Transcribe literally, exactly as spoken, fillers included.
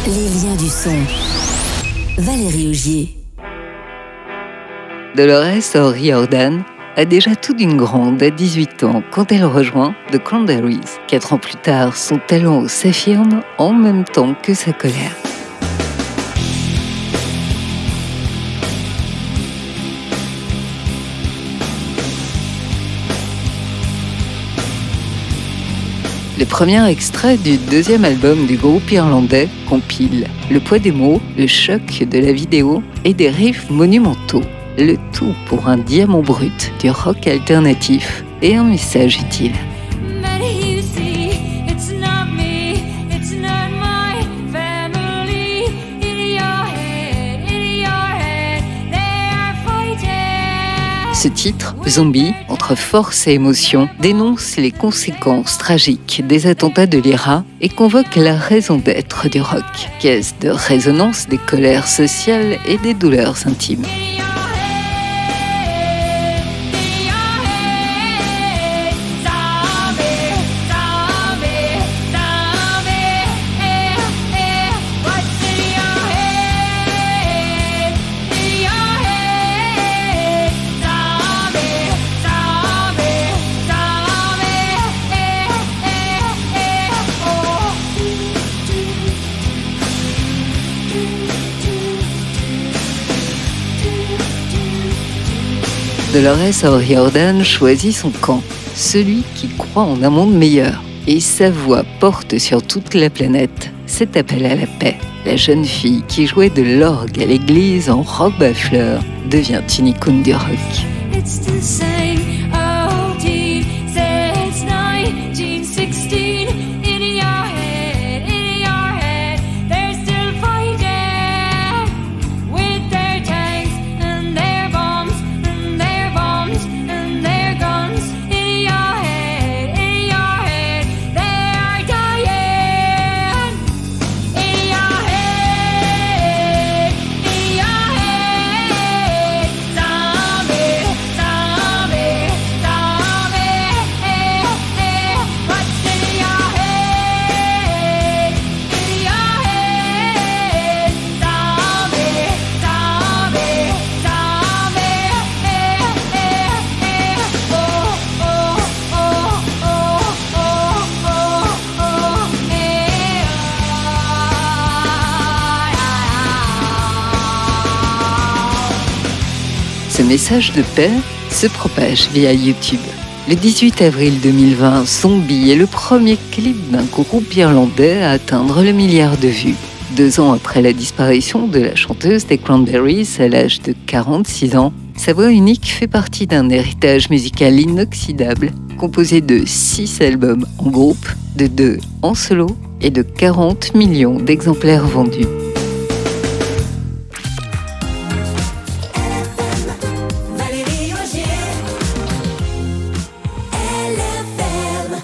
Les liens du son. Valérie Augier. Dolores O'Riordan a déjà tout d'une grande à dix-huit ans quand elle rejoint The Cranberries. Quatre ans plus tard, son talent s'affirme en même temps que sa colère. Le premier extrait du deuxième album du groupe irlandais compile le poids des mots, le choc de la vidéo et des riffs monumentaux. Le tout pour un diamant brut du rock alternatif et un message utile. Ce titre, Zombie, entre force et émotion, dénonce les conséquences tragiques des attentats de l'I R A et convoque la raison d'être du rock, caisse de résonance des colères sociales et des douleurs intimes. Dolores O'Riordan choisit son camp, celui qui croit en un monde meilleur. Et sa voix porte sur toute la planète cet appel à la paix. La jeune fille qui jouait de l'orgue à l'église en robe à fleurs devient une icône du rock. Ce message de paix se propage via YouTube. Le dix-huit avril deux mille vingt, Zombie est le premier clip d'un groupe irlandais à atteindre le milliard de vues. Deux ans après la disparition de la chanteuse des Cranberries à l'âge de quarante-six ans, sa voix unique fait partie d'un héritage musical inoxydable, composé de six albums en groupe, de deux en solo et de quarante millions d'exemplaires vendus.